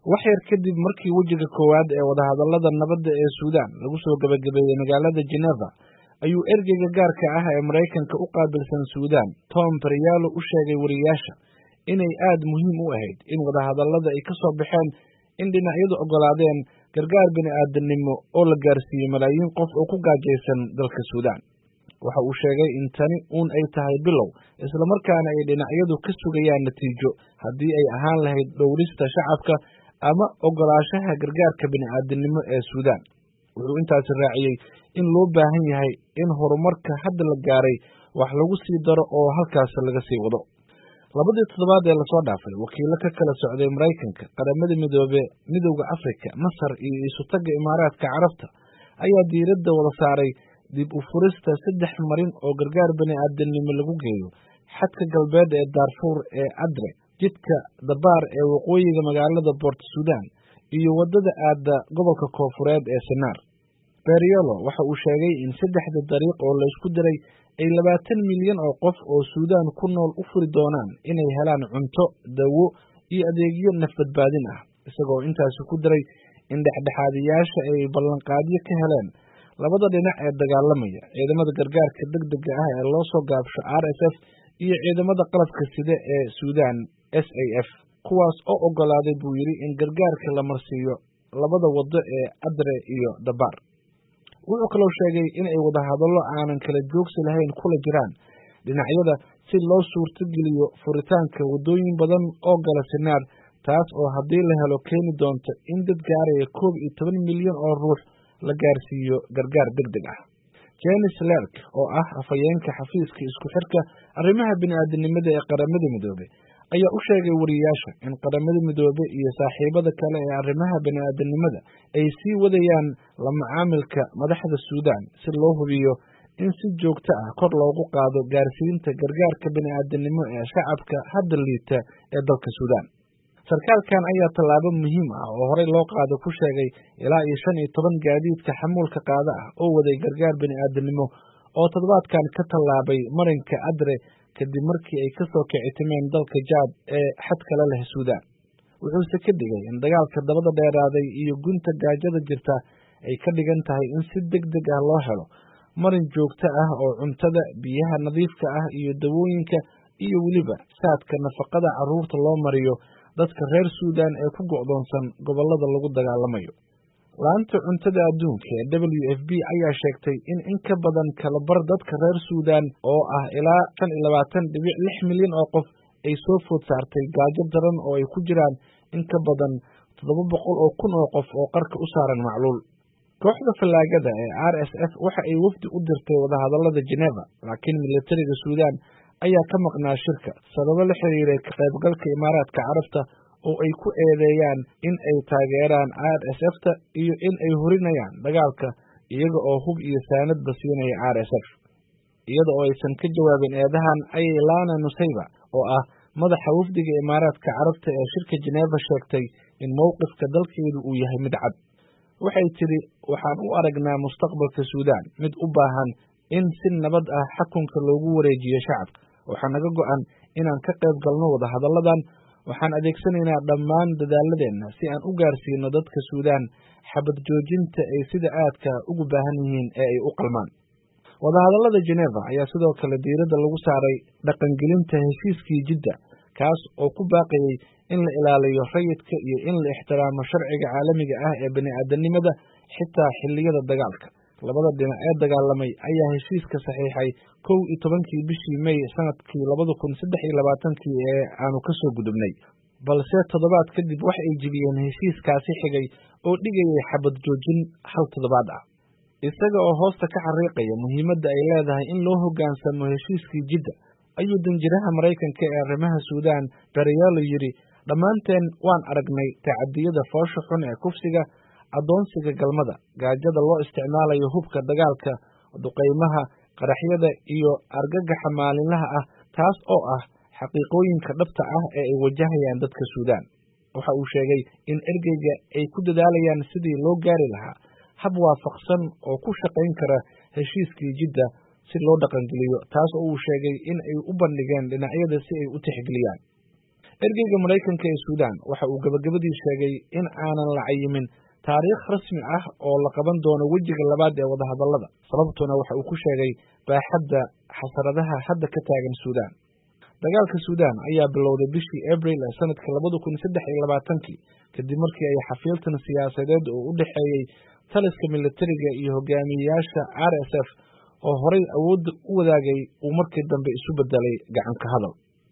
wax yar kadib markii wejiga koowaad ee wadahadallada nabadda ee Suudaan lagu soo gabagabeeyey magaalada Geneva ayuu ergeyga gaarka ah ee Mareykanka u qaabilsan Suudaan Tom Perriello u sheegay wariyaasha inay aad muhiim u ahayd in wadahadallada ay ka soo baxeen in dhinacyadu ogolaadeen gargaar bini'aadanimo oo la gaarsiiyo malaayiin qof oo ku gaajaysan dalka Suudaan. waxa uu sheegay in tani ay tahay bilow isla markaana ay dhinacyadu ka sugayaan natiijo haddii ay ahaan lahayd dhowrista shacabka ama ogolaanshaha gargaarka bini'aadanimo ee Suudaan. wuxuu intaasi raaciyey in loo baahan yahay in horumarka hadda la gaaray wax lagu sii daro oo halkaas laga sii wado. labadii toddobaad ee lasoo dhaafay wakiilo ka kala socday Mareykanka, Qaramada Midoobay, Midowga Afrika, Masar iyo Isutaga Imaaraadka Carabta ayaa diiradda wada saaray dib u furista 3 marin oo gargaar bini'aadanimo lagu geeyo xadka galbeed ee Darfur ee Adre, jidka Dabar ee waqooyiga magaalada Port Sudan iyo wadada aadda gobolka Koonfureed ee Sennar. Perriello waxa uu sheegay in 3 dariiq oo la isku diray ay 20 milyan oo qof oo Suudaan ku nool u furi doonaan inay helaan cunto, dawo iyo adeegyo nafbadbaadin ah, isagoo intaasi ku diray in dhexdhexaadiyaasha ay ballanqaadyo ka heleen labada dhinac ee dagaalamaya, ciidamada gargaarka degdega ah ee loo soo gaabsho RSF iyo ciidamada qalabka sida ee Suudaan SAF, kuwaas oo ogolaaday buu yiri in gargaarka la marsiiyo labada wado ee Adre iyo Dabar. wuxuu kaloo sheegay in ay wadahadallo aanan kala joogsi lahayn kula jiraan dhinacyada si loo suurtageliyo furitaanka wadooyin badan oo gala Sennar, taas oo haddii la helo keeni doonta in dad gaaraya 11 milyan oo ruux la gaarsiiyo gargaar degdeg ah. Janice Lerk oo ah afhayeenka xafiiska isku xirka arrimaha bini'aadanimada ee Qaramada Midoobay ayaa u sheegay wariyaasha in Qaramada Midoobay iyo saaxiibada kale ee arrimaha bini'aadanimada ay sii wadayaan la macaamilka madaxda Suudaan si loo hubiyo in si joogto ah kor loogu qaado gaarsiinta gargaarka bini'aadanimo ee shacabka hadda liita ee dalka Suudaan. sarkaalkan ayaa tallaabo muhiim ah oo horey loo qaado ku sheegay ilaa 15 gaadiidka xamuulka qaada ah oo waday gargaar bini'aadanimo oo toddobaadkan ka tallaabay marinka Adre kadib markii ay ka soo kicitimeen dalka Jaad ee xadka la leh Suudaan. wuxuuse ka digay in dagaalka dabada dheeraaday iyo gunta gaajada jirta ay ka dhigan tahay in si degdeg ah loo helo marin joogto ah oo cuntada, biyaha nadiifka ah iyo dawooyinka iyo weliba saadka nafaqada carruurta loo mariyo dadka reer Suudaan ee ku go'doonsan gobollada lagu dagaalamayo. laanta cuntada adduunka ee WFP ayaa sheegtay in ka badan kala bar dadka reer Suudaan oo ah ilaa 25.6 milyan oo qof ay soo food saartay gaajo daran oo ay ku jiraan in ka badan 700,000 oo qof oo qarka u saaran macluul. kooxda fallaagada ee RSF waxa ay wafdi u dirtay wadahadallada Geneva, laakiin militariga Suudaan ayaa ka maqnaa shirka sababo la xiriiray ka qaybgalka Imaaraadka Carabta oo ay ku eedeeyaan in ay taageeraan RSF-ta iyo in ay horinayaan dagaalka iyaga oo hub iyo saanad basiinaya RSF. iyada oo aysan ka jawaabin eedahan ayay Lana Nusayba oo ah madaxa wafdiga Imaaraadka Carabta ee shirka Geneva sheegtay in mowqifka dalkeedu uu yahay mid cad. waxay tiri waxaan u aragnaa mustaqbalka Suudaan mid u baahan in si nabad ah xukunka loogu wareejiyo shacabka. waxaa naga go'an inaan ka qayb galno wadahadalladan. waxaan adeegsanaynaa dhammaan dadaaladeenna si aan u gaarsiino dadka Suudaan xabad joojinta ay sida aadka ugu baahan yihiin ee ay u qalmaan. wadahadallada Geneva ayaa sidoo kale diiradda lagu saaray dhaqangelinta heshiiskii Jidda, kaas oo ku baaqayay in la ilaaliyo rayidka iyo in la ixtiraamo sharciga caalamiga ah ee bini'aadanimada xitaa xilliyada dagaalka. labada dhinac ee dagaalamay ayaa heshiiska saxiixay 11 bishii May sanadkii 2023 ee aanu ka soo gudubnay, balse toddobaad kadib wax ay jibiyeen heshiiskaasi xigay oo dhigayay xabad joojin hal toddobaad ah. isaga oo hoosta ka xariiqaya muhiimadda ay leedahay in loo hoggaansamo heshiiskii Jidda ayuu danjiraha Mareykanka ee arrimaha Suudaan Perriello yiri, dhammaanteen waan aragnay tacadiyada foosha xun ee kufsiga, adoonsiga galmada, gaajada loo isticmaalayo hubka dagaalka, duqeymaha, qaraxyada iyo argagaxa maalinlaha ah, taas oo ah xaqiiqooyinka dhabta ah ee ay wajahayaan dadka Suudaan. waxa uu sheegay in ergeyga ay ku dadaalayaan sidii loo gaari lahaa hab waafaqsan oo ku shaqayn kara heshiiskii Jidda si loo dhaqangeliyo, taas oo uu sheegay in ay u bandhigeen dhinacyada si ay u tixgeliyaan. ergeyga Maraykanka ee Suudaan waxa uu gabagabadii sheegay in aanan la cayimin taariikh rasmi ah oo la qaban doono wejiga labaad ee wadahadallada, sababtuna waxa uu ku sheegay baaxadda xasaradaha hadda ka taagan Suudaan. Dagaalka Suudaan ayaa bilowday bishii Abriil ee sanadka 2023 kadib markii ay xafiiltan siyaasadeed oo u dhaxeeyay taliska militariga iyo hogaamiyayaasha RSF oo horay awoodda u wadaagay uu markii dambe isu bedelay gacan ka hadal.